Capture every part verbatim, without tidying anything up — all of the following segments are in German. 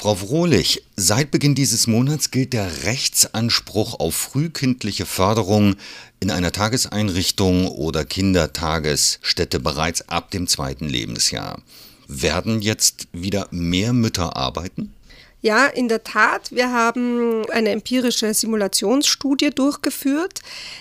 Frau Wrohlich, seit Beginn dieses Monats gilt der Rechtsanspruch auf frühkindliche Förderung in einer Tageseinrichtung oder Kindertagesstätte bereits ab dem zweiten Lebensjahr. Werden jetzt wieder mehr Mütter arbeiten? Ja, in der Tat. Wir haben eine empirische Simulationsstudie durchgeführt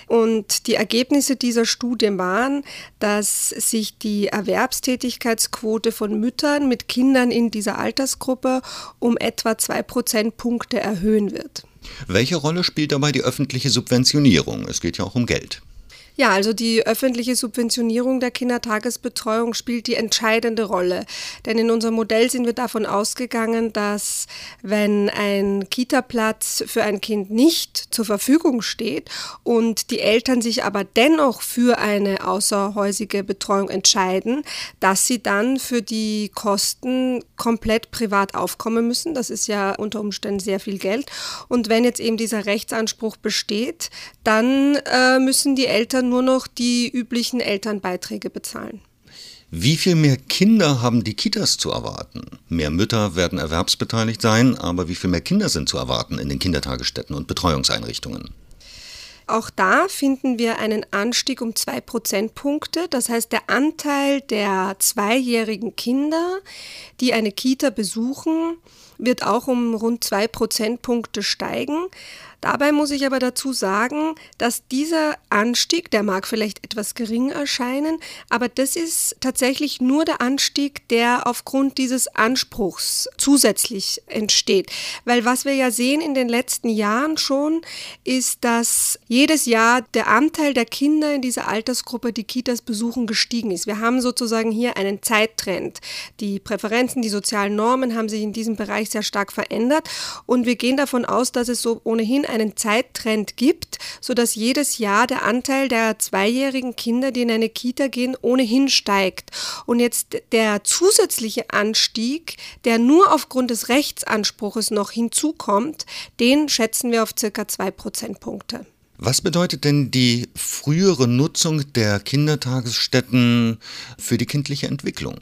und die Ergebnisse dieser Studie waren, dass sich die Erwerbstätigkeitsquote von Müttern mit Kindern in dieser Altersgruppe um etwa zwei Prozentpunkte erhöhen wird. Welche Rolle spielt dabei die öffentliche Subventionierung? Es geht ja auch um Geld. Ja, also die öffentliche Subventionierung der Kindertagesbetreuung spielt die entscheidende Rolle. Denn in unserem Modell sind wir davon ausgegangen, dass wenn ein Kita-Platz für ein Kind nicht zur Verfügung steht und die Eltern sich aber dennoch für eine außerhäusige Betreuung entscheiden, dass sie dann für die Kosten komplett privat aufkommen müssen. Das ist ja unter Umständen sehr viel Geld. Und wenn jetzt eben dieser Rechtsanspruch besteht, dann äh, müssen die Eltern nur noch die üblichen Elternbeiträge bezahlen. Wie viel mehr Kinder haben die Kitas zu erwarten? Mehr Mütter werden erwerbsbeteiligt sein, aber wie viel mehr Kinder sind zu erwarten in den Kindertagesstätten und Betreuungseinrichtungen? Auch da finden wir einen Anstieg um zwei Prozentpunkte. Das heißt, der Anteil der zweijährigen Kinder, die eine Kita besuchen, wird auch um rund zwei Prozentpunkte steigen. Dabei muss ich aber dazu sagen, dass dieser Anstieg, der mag vielleicht etwas gering erscheinen, aber das ist tatsächlich nur der Anstieg, der aufgrund dieses Anspruchs zusätzlich entsteht. Weil was wir ja sehen in den letzten Jahren schon, ist, dass jedes Jahr der Anteil der Kinder in dieser Altersgruppe, die Kitas besuchen, gestiegen ist. Wir haben sozusagen hier einen Zeittrend. Die Präferenzen, die sozialen Normen haben sich in diesem Bereich sehr stark verändert und wir gehen davon aus, dass es so ohnehin einen Zeittrend gibt, sodass jedes Jahr der Anteil der zweijährigen Kinder, die in eine Kita gehen, ohnehin steigt. Und jetzt der zusätzliche Anstieg, der nur aufgrund des Rechtsanspruches noch hinzukommt, den schätzen wir auf circa zwei Prozentpunkte. Was bedeutet denn die frühere Nutzung der Kindertagesstätten für die kindliche Entwicklung?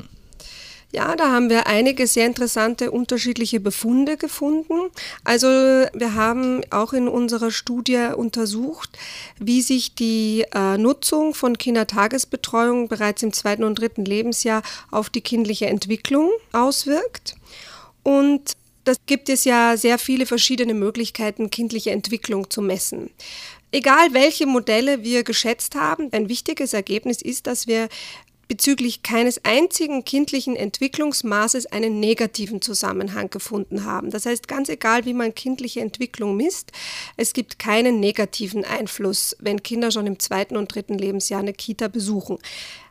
Ja, da haben wir einige sehr interessante unterschiedliche Befunde gefunden. Also wir haben auch in unserer Studie untersucht, wie sich die äh, Nutzung von Kindertagesbetreuung bereits im zweiten und dritten Lebensjahr auf die kindliche Entwicklung auswirkt. Und da gibt es ja sehr viele verschiedene Möglichkeiten, kindliche Entwicklung zu messen. Egal welche Modelle wir geschätzt haben, ein wichtiges Ergebnis ist, dass wir bezüglich keines einzigen kindlichen Entwicklungsmaßes einen negativen Zusammenhang gefunden haben. Das heißt, ganz egal, wie man kindliche Entwicklung misst, es gibt keinen negativen Einfluss, wenn Kinder schon im zweiten und dritten Lebensjahr eine Kita besuchen.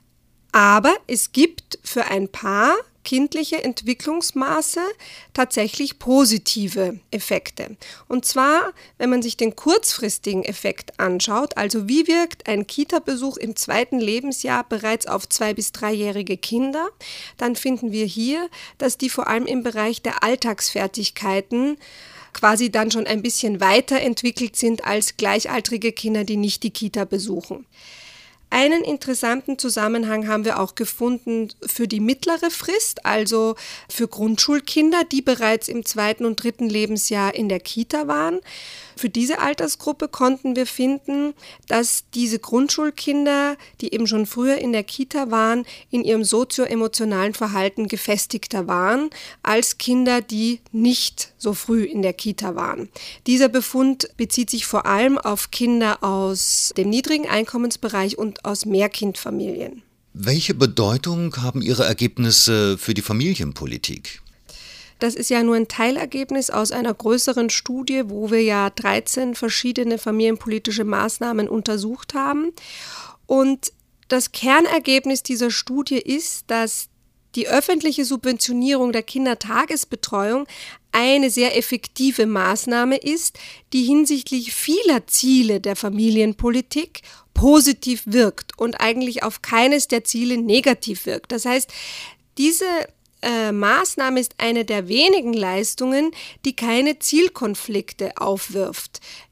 Aber es gibt für ein paar kindliche Entwicklungsmaße tatsächlich positive Effekte. Und zwar, wenn man sich den kurzfristigen Effekt anschaut, also wie wirkt ein Kita-Besuch im zweiten Lebensjahr bereits auf zwei- bis dreijährige Kinder, dann finden wir hier, dass die vor allem im Bereich der Alltagsfertigkeiten quasi dann schon ein bisschen weiterentwickelt sind als gleichaltrige Kinder, die nicht die Kita besuchen. Einen interessanten Zusammenhang haben wir auch gefunden für die mittlere Frist, also für Grundschulkinder, die bereits im zweiten und dritten Lebensjahr in der Kita waren. Für diese Altersgruppe konnten wir finden, dass diese Grundschulkinder, die eben schon früher in der Kita waren, in ihrem sozioemotionalen Verhalten gefestigter waren als Kinder, die nicht so früh in der Kita waren. Dieser Befund bezieht sich vor allem auf Kinder aus dem niedrigen Einkommensbereich und aus Mehrkindfamilien. Welche Bedeutung haben Ihre Ergebnisse für die Familienpolitik? Das ist ja nur ein Teilergebnis aus einer größeren Studie, wo wir ja dreizehn verschiedene familienpolitische Maßnahmen untersucht haben. Und das Kernergebnis dieser Studie ist, dass die öffentliche Subventionierung der Kindertagesbetreuung eine sehr effektive Maßnahme ist, die hinsichtlich vieler Ziele der Familienpolitik positiv wirkt und eigentlich auf keines der Ziele negativ wirkt. Das heißt, diese Äh, Maßnahme ist eine der wenigen Leistungen, die keine Zielkonflikte aufwirft.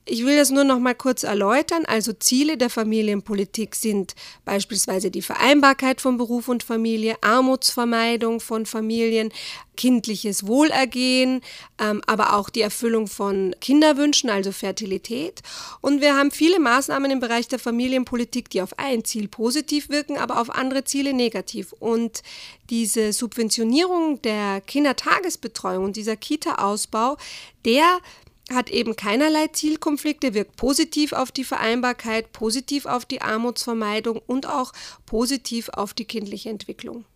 Ich will das nur noch mal kurz erläutern. Also Ziele der Familienpolitik sind beispielsweise die Vereinbarkeit von Beruf und Familie, Armutsvermeidung von Familien, kindliches Wohlergehen, ähm, aber auch die Erfüllung von Kinderwünschen, also Fertilität. Und wir haben viele Maßnahmen im Bereich der Familienpolitik, die auf ein Ziel positiv wirken, aber auf andere Ziele negativ. Und diese Subventionierung der Kindertagesbetreuung und dieser Kita-Ausbau, der hat eben keinerlei Zielkonflikte, wirkt positiv auf die Vereinbarkeit, positiv auf die Armutsvermeidung und auch positiv auf die kindliche Entwicklung.